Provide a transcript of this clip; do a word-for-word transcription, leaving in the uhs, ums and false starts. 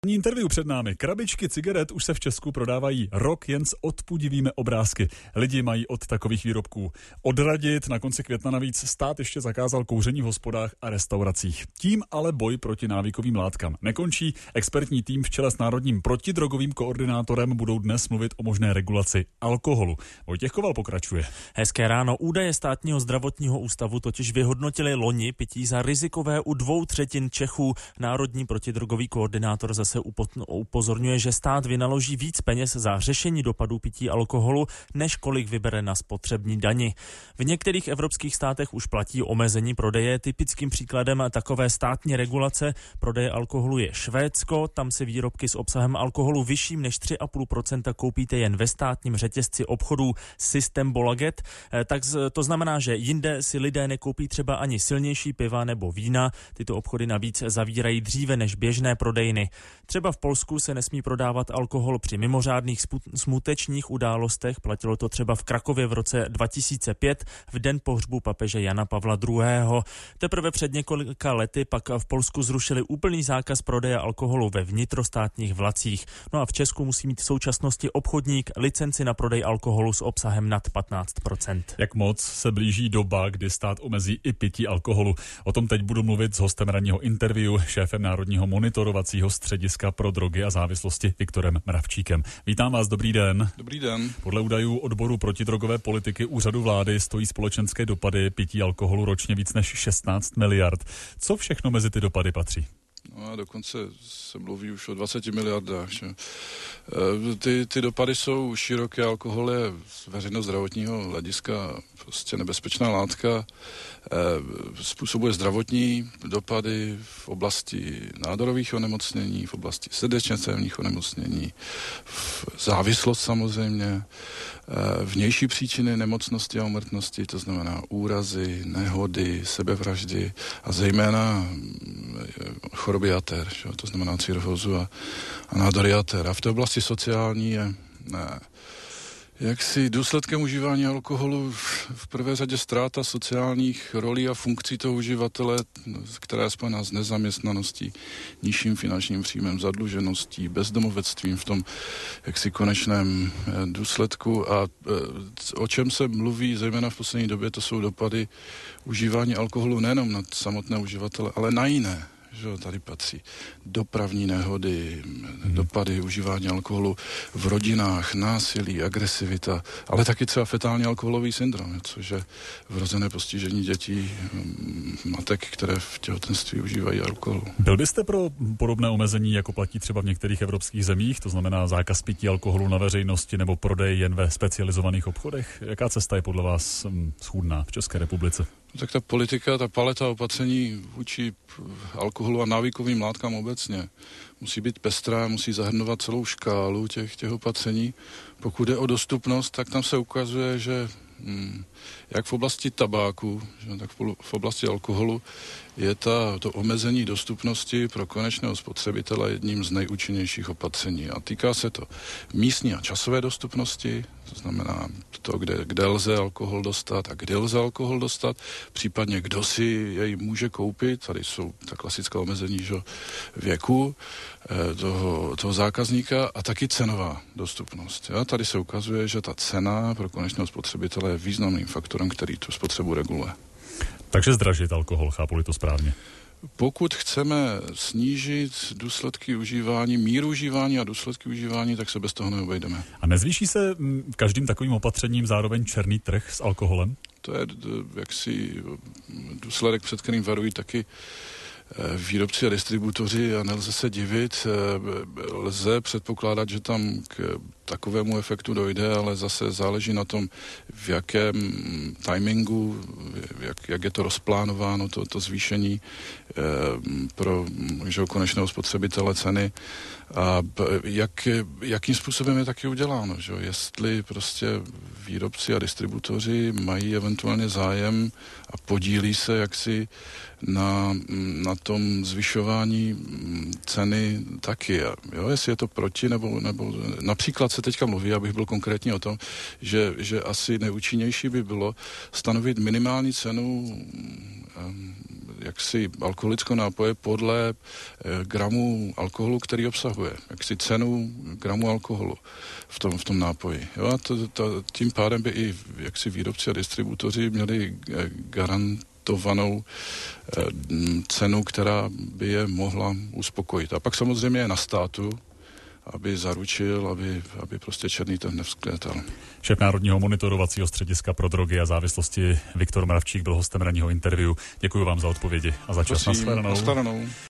Interview před námi. Krabičky cigaret už se v Česku prodávají rok jen s odpudivými obrázky. Lidi mají od takových výrobků odradit. Na konci května navíc stát ještě zakázal kouření v hospodách a restauracích. Tím ale boj proti návykovým látkám nekončí. Expertní tým v čele s národním protidrogovým koordinátorem budou dnes mluvit o možné regulaci alkoholu. Vojtěch Koval pokračuje. Hezké ráno. Údaje státního zdravotního ústavu totiž vyhodnotili loni pití za rizikové u dvou třetin Čechů. Národní protidrogový koordinátor zase upozorňuje, že stát vynaloží víc peněz za řešení dopadů pití alkoholu, než kolik vybere na spotřební dani. V některých evropských státech už platí omezení prodeje. Typickým příkladem takové státní regulace prodeje alkoholu je Švédsko. Tam si výrobky s obsahem alkoholu vyšším než tři a půl procenta koupíte jen ve státním řetězci obchodů Systembolaget. Tak to znamená, že jinde si lidé nekoupí třeba ani silnější piva nebo vína. Tyto obchody navíc zavírají dříve než běžné prodejny. Třeba v Polsku se nesmí prodávat alkohol při mimořádných smutečních událostech. Platilo to třeba v Krakově v roce dva tisíce pět, v den pohřbu papeže Jana Pavla druhého. Teprve před několika lety pak v Polsku zrušili úplný zákaz prodeje alkoholu ve vnitrostátních vlacích. No a v Česku musí mít v současnosti obchodník licenci na prodej alkoholu s obsahem nad patnáct procent. Jak moc se blíží doba, kdy stát omezí i pití alkoholu? O tom teď budu mluvit s hostem ranního interview, šéfem Národního monitorovacího střediska pro drogy a závislosti Viktorem Mravčíkem. Vítám vás, dobrý den. Dobrý den. Podle údajů odboru protidrogové politiky Úřadu vlády stojí společenské dopady pití alkoholu ročně víc než šestnáct miliard. Co všechno mezi ty dopady patří? No a dokonce se mluví už o dvaceti miliardách. Že? Ty, ty dopady jsou široké. Alkohol je z veřejnozdravotního hlediska prostě nebezpečná látka. Způsobuje zdravotní dopady v oblasti nádorových onemocnění, v oblasti srdečně-cévních onemocnění, v závislost samozřejmě, vnější příčiny nemocnosti a úmrtnosti, to znamená úrazy, nehody, sebevraždy a zejména choroby jater, že? To znamená cirhózu a, a nádory jater. A v té oblasti sociální je ne, jaksi důsledkem užívání alkoholu v prvé řadě ztráta sociálních rolí a funkcí toho uživatele, která je spojená s nezaměstnaností, nižším finančním příjmem, zadlužeností, bezdomovectvím v tom jaksi konečném důsledku. A o čem se mluví zejména v poslední době, to jsou dopady užívání alkoholu nejenom na samotné uživatele, ale na jiné. Že tady patří dopravní nehody, hmm. dopady užívání alkoholu v rodinách, násilí, agresivita, ale taky třeba fetální alkoholový syndrom, což je vrozené postižení dětí, matek, které v těhotenství užívají alkohol. Byl byste pro podobné omezení, jako platí třeba v některých evropských zemích, to znamená zákaz pití alkoholu na veřejnosti nebo prodej jen ve specializovaných obchodech? Jaká cesta je podle vás schůdná v České republice? No, tak ta politika, ta paleta opatření vůči alkoholu a návykovým látkám obecně musí být pestrá, musí zahrnovat celou škálu těch, těch opatření. Pokud jde o dostupnost, tak tam se ukazuje, že hm, jak v oblasti tabáku, že, tak v oblasti alkoholu je ta, to omezení dostupnosti pro konečného spotřebitele jedním z nejúčinnějších opatření. A týká se to místní a časové dostupnosti, to znamená to, kde, kde lze alkohol dostat a kde lze alkohol dostat, případně kdo si jej může koupit. Tady jsou ta klasická omezení, že, věku eh, toho, toho zákazníka a taky cenová dostupnost. Ja? Tady se ukazuje, že ta cena pro konečného spotřebitele je významným faktorem, který tu spotřebu reguluje. Takže zdražit alkohol, chápu-li to správně? Pokud chceme snížit důsledky užívání, míru užívání a důsledky užívání, tak se bez toho neobejdeme. A nezvýší se každým takovým opatřením zároveň černý trh s alkoholem? To je jaksi důsledek, před kterým varují taky výrobci a distributoři a nelze se divit. Lze předpokládat, že tam k takovému efektu dojde, ale zase záleží na tom, v jakém timingu, jak, jak je to rozplánováno, to, to zvýšení eh, pro že, konečného spotřebitele ceny a jak, jakým způsobem je taky uděláno. Že? Jestli prostě výrobci a distributoři mají eventuálně zájem a podílí se jaksi na, na tom zvyšování ceny taky. Jo? Jestli je to proti, nebo, nebo například se teďka mluví, abych byl konkrétní o tom, že, že asi nejúčinnější by bylo stanovit minimální cenu jaksi alkoholického nápoje podle gramů alkoholu, který obsahuje, jaksi cenu gramu alkoholu v tom, v tom nápoji. Jo, a to, to, tím pádem by i jaksi výrobci a distributoři měli garantovanou cenu, která by je mohla uspokojit. A pak samozřejmě je na státu, aby zaručil, aby, aby prostě černý trh nevzkvětal. Šéf Národního monitorovacího střediska pro drogy a závislosti Viktor Mravčík byl hostem ranního interview. Děkuji vám za odpovědi a za čas. Prosím, na shledanou.